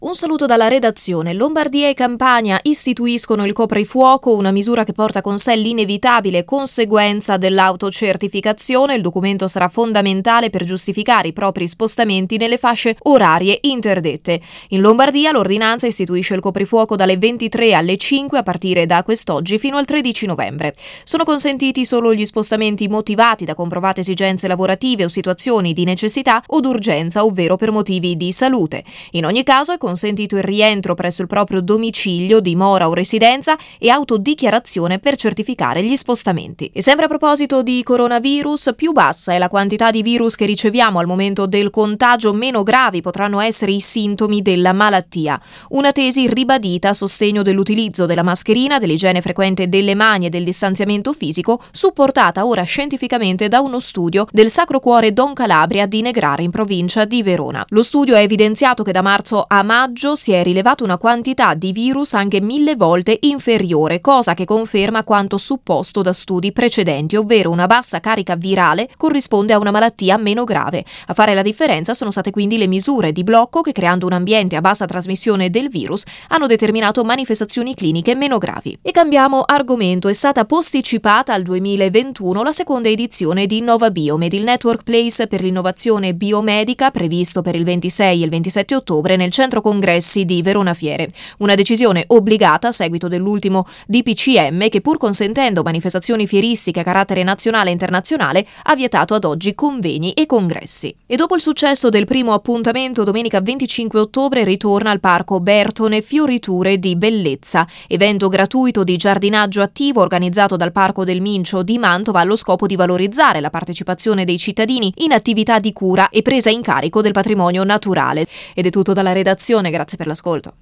Un saluto dalla redazione. Lombardia e Campania istituiscono il coprifuoco, una misura che porta con sé l'inevitabile conseguenza dell'autocertificazione. Il documento sarà fondamentale per giustificare i propri spostamenti nelle fasce orarie interdette. In Lombardia l'ordinanza istituisce il coprifuoco dalle 23 alle 5 a partire da quest'oggi fino al 13 novembre. Sono consentiti solo gli spostamenti motivati da comprovate esigenze lavorative o situazioni di necessità o d'urgenza, ovvero per motivi di salute. In ogni caso è consentito il rientro presso il proprio domicilio, dimora o residenza e autodichiarazione per certificare gli spostamenti. E sempre a proposito di coronavirus, più bassa è la quantità di virus che riceviamo al momento del contagio, meno gravi potranno essere i sintomi della malattia. Una tesi ribadita a sostegno dell'utilizzo della mascherina, dell'igiene frequente delle mani e del distanziamento fisico, supportata ora scientificamente da uno studio del Sacro Cuore Don Calabria di Negrare in provincia di Verona. Lo studio ha evidenziato che da marzo a maggio si è rilevato una quantità di virus anche 1000 volte inferiore, cosa che conferma quanto supposto da studi precedenti, ovvero una bassa carica virale corrisponde a una malattia meno grave. A fare la differenza sono state quindi le misure di blocco che, creando un ambiente a bassa trasmissione del virus, hanno determinato manifestazioni cliniche meno gravi. E cambiamo argomento. È stata posticipata al 2021 la seconda edizione di Innova Biomed, il network place per l'innovazione biomedica previsto per il 26 e il 27 ottobre nel centro congressi di Verona Fiere. Una decisione obbligata a seguito dell'ultimo DPCM che, pur consentendo manifestazioni fieristiche a carattere nazionale e internazionale, ha vietato ad oggi convegni e congressi. E dopo il successo del primo appuntamento, domenica 25 ottobre ritorna al Parco Bertone Fioriture di Bellezza, evento gratuito di giardinaggio attivo organizzato dal Parco del Mincio di Mantova allo scopo di valorizzare la partecipazione dei cittadini in attività di cura e presa in carico del patrimonio naturale. Ed è tutto dalla redazione, grazie per l'ascolto.